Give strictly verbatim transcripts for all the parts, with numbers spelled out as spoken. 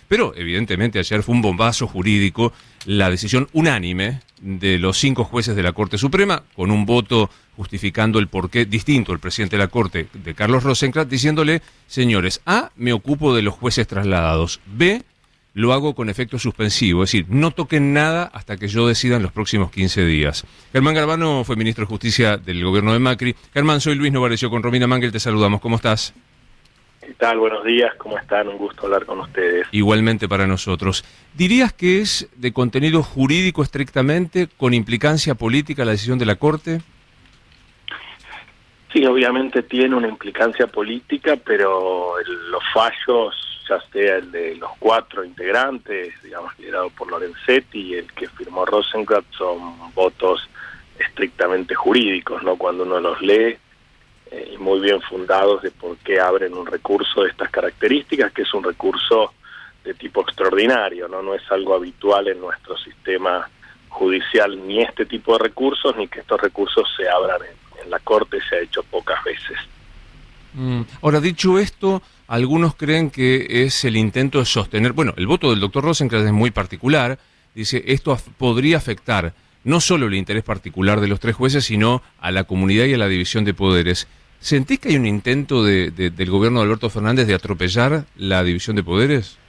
Pero evidentemente ayer fue un bombazo jurídico la decisión unánime de los cinco jueces de la Corte Suprema, con un voto justificando el porqué distinto el presidente de la Corte, de Carlos Rosenkrantz, diciéndole: señores, A, me ocupo de los jueces trasladados, B, lo hago con efecto suspensivo, es decir, no toquen nada hasta que yo decida en los próximos quince días. Germán Garabano fue ministro de Justicia del gobierno de Macri. Germán, soy Luis Novarecio, con Romina Mangel te saludamos. ¿Cómo estás? ¿Qué tal? Buenos días, ¿cómo están? Un gusto hablar con ustedes. Igualmente para nosotros. ¿Dirías que es de contenido jurídico estrictamente, con implicancia política la decisión de la Corte? Sí, obviamente tiene una implicancia política, pero el, los fallos, ya sea el de los cuatro integrantes, digamos, liderado por Lorenzetti, y el que firmó Rosenkrantz, son votos estrictamente jurídicos, ¿no? Cuando uno los lee, eh, y muy bien fundados de por qué abren un recurso de estas características, que es un recurso de tipo extraordinario, ¿no? No es algo habitual en nuestro sistema judicial, ni este tipo de recursos, ni que estos recursos se abran en, en la Corte, se ha hecho pocas veces. Mm. Ahora, dicho esto, algunos creen que es el intento de sostener, bueno, el voto del doctor Rosenkrantz es muy particular, dice, esto af- podría afectar no solo el interés particular de los tres jueces, sino a la comunidad y a la división de poderes. ¿Sentís que hay un intento de, de, del gobierno de Alberto Fernández de atropellar la división de poderes?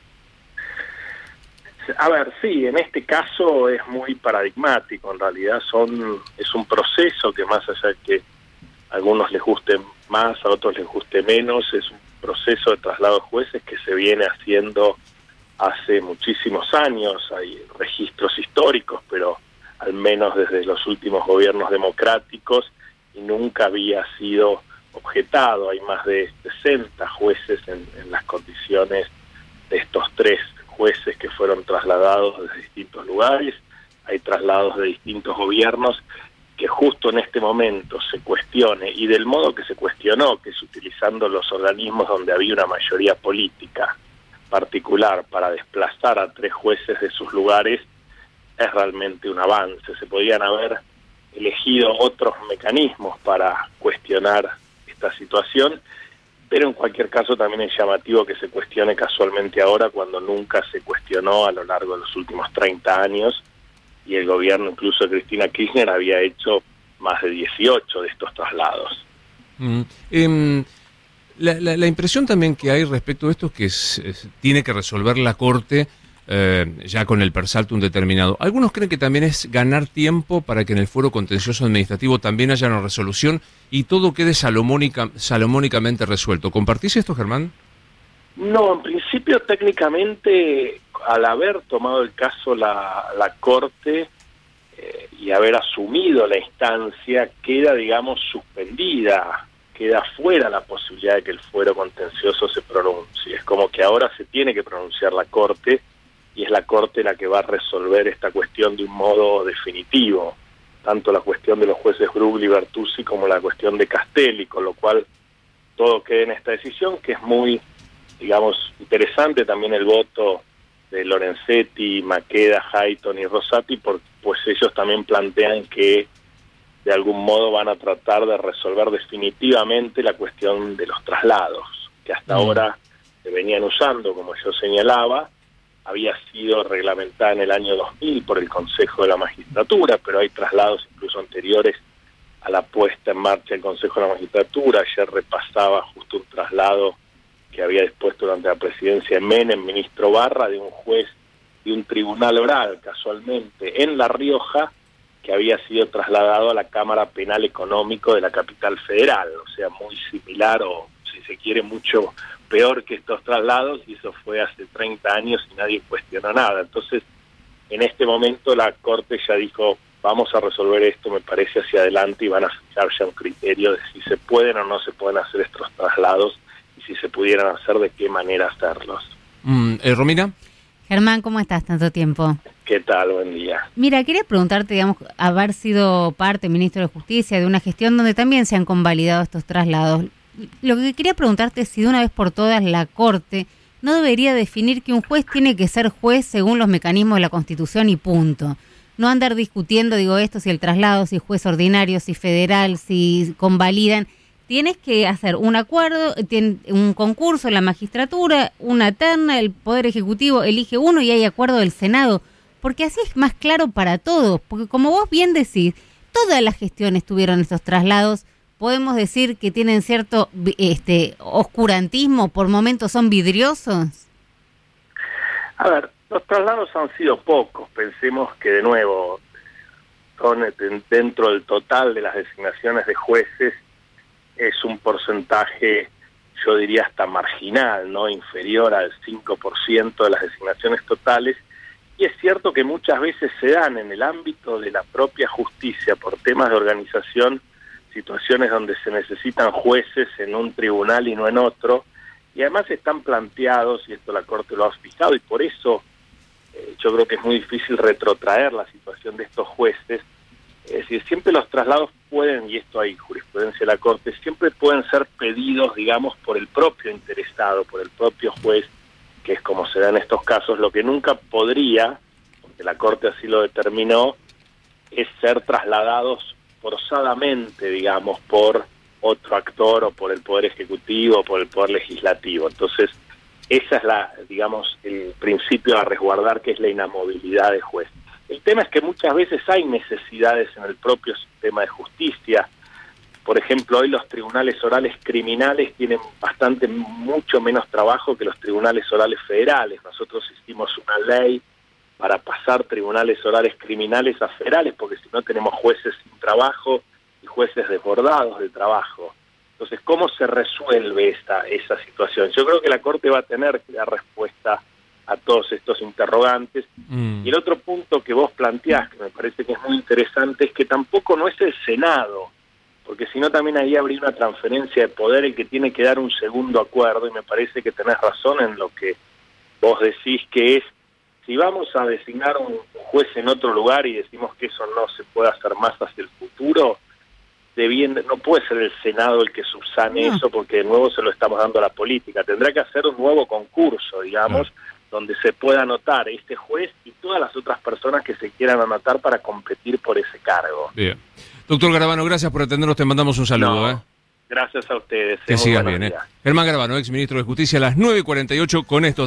A ver, sí, en este caso es muy paradigmático, en realidad son es un proceso que, más allá de que a algunos les guste más, a otros les guste menos, es un proceso de traslado de jueces que se viene haciendo hace muchísimos años. Hay registros históricos, pero al menos desde los últimos gobiernos democráticos, y nunca había sido objetado. Hay más de sesenta jueces en, en las condiciones de estos tres jueces que fueron trasladados desde distintos lugares. Hay traslados de distintos gobiernos. Que justo en este momento se cuestione, y del modo que se cuestionó, que es utilizando los organismos donde había una mayoría política particular para desplazar a tres jueces de sus lugares, es realmente un avance. Se podían haber elegido otros mecanismos para cuestionar esta situación, pero en cualquier caso también es llamativo que se cuestione casualmente ahora, cuando nunca se cuestionó a lo largo de los últimos treinta años, y el gobierno incluso de Cristina Kirchner había hecho más de dieciocho de estos traslados. Mm. Eh, la, la, la impresión también que hay respecto a esto es que es, es, tiene que resolver la Corte eh, ya con el per saltum determinado. Algunos creen que también es ganar tiempo para que en el fuero contencioso administrativo también haya una resolución y todo quede salomónica, salomónicamente resuelto. ¿Compartís esto, Germán? No, en principio técnicamente, al haber tomado el caso la, la Corte eh, y haber asumido la instancia, queda, digamos, suspendida, queda fuera la posibilidad de que el fuero contencioso se pronuncie. Es como que ahora se tiene que pronunciar la Corte, y es la Corte la que va a resolver esta cuestión de un modo definitivo, tanto la cuestión de los jueces Brugli y Bertuzzi como la cuestión de Castelli, con lo cual todo queda en esta decisión, que es muy, digamos, interesante también el voto de Lorenzetti, Maqueda, Hayton y Rosati, por, pues ellos también plantean que de algún modo van a tratar de resolver definitivamente la cuestión de los traslados, que hasta mm. ahora se venían usando, como yo señalaba, había sido reglamentada en el año dos mil por el Consejo de la Magistratura, pero hay traslados incluso anteriores a la puesta en marcha del Consejo de la Magistratura. Ayer repasaba justo un traslado que había dispuesto durante la presidencia de Menem, ministro Barra, de un juez de un tribunal oral, casualmente, en La Rioja, que había sido trasladado a la Cámara Penal Económico de la capital federal, o sea, muy similar, o si se quiere, mucho peor que estos traslados, y eso fue hace treinta años y nadie cuestionó nada. Entonces, en este momento la Corte ya dijo, vamos a resolver esto, me parece, hacia adelante, y van a fijar ya un criterio de si se pueden o no se pueden hacer estos traslados, y si se pudieran hacer, de qué manera hacerlos. Mm, eh, ¿Romina? Germán, ¿cómo estás? Tanto tiempo. ¿Qué tal? Buen día. Mira, quería preguntarte, digamos, haber sido parte, ministro de Justicia, de una gestión donde también se han convalidado estos traslados. Lo que quería preguntarte es si de una vez por todas la Corte no debería definir que un juez tiene que ser juez según los mecanismos de la Constitución y punto. No andar discutiendo, digo, esto, si el traslado, si juez ordinario, si federal, si convalidan. tienes que hacer un acuerdo, un concurso en la magistratura, una terna, el Poder Ejecutivo elige uno y hay acuerdo del Senado, porque así es más claro para todos, porque como vos bien decís, todas las gestiones tuvieron estos traslados, podemos decir que tienen cierto este oscurantismo, por momentos son vidriosos. A ver, los traslados han sido pocos, pensemos que de nuevo son dentro del total de las designaciones de jueces, es un porcentaje, yo diría hasta marginal, no inferior al cinco por ciento de las designaciones totales, y es cierto que muchas veces se dan en el ámbito de la propia justicia por temas de organización, situaciones donde se necesitan jueces en un tribunal y no en otro, y además están planteados, y esto la Corte lo ha fijado, y por eso eh, yo creo que es muy difícil retrotraer la situación de estos jueces. Es decir, siempre los traslados pueden, y esto hay jurisprudencia de la Corte, siempre pueden ser pedidos, digamos, por el propio interesado, por el propio juez, que es como se da en estos casos. Lo que nunca podría, porque la Corte así lo determinó, es ser trasladados forzadamente, digamos, por otro actor o por el Poder Ejecutivo o por el Poder Legislativo. Entonces, esa es la, digamos, el principio a resguardar, que es la inamovilidad de juez. El tema es que muchas veces hay necesidades en el propio sistema de justicia. Por ejemplo, hoy los tribunales orales criminales tienen bastante, mucho menos trabajo que los tribunales orales federales. Nosotros hicimos una ley para pasar tribunales orales criminales a federales, porque si no tenemos jueces sin trabajo y jueces desbordados de trabajo. Entonces, ¿cómo se resuelve esta, esa situación? Yo creo que la Corte va a tener que dar respuesta a todos estos interrogantes. Mm. Y el otro punto que vos planteás, que me parece que es muy interesante, es que tampoco no es el Senado, porque si no también ahí habría una transferencia de poder el que tiene que dar un segundo acuerdo, y me parece que tenés razón en lo que vos decís, que es, si vamos a designar un juez en otro lugar y decimos que eso no se puede hacer más hacia el futuro, de bien, no puede ser el Senado el que subsane no. eso, porque de nuevo se lo estamos dando a la política. Tendrá que hacer un nuevo concurso, digamos, no. donde se pueda anotar este juez y todas las otras personas que se quieran anotar para competir por ese cargo. Bien. Doctor Garabano, gracias por atendernos, te mandamos un saludo. No, ¿eh? Gracias a ustedes. Que sigas bien. ¿eh? Germán Garabano, ex ministro de Justicia, a las nueve y cuarenta y ocho con esto.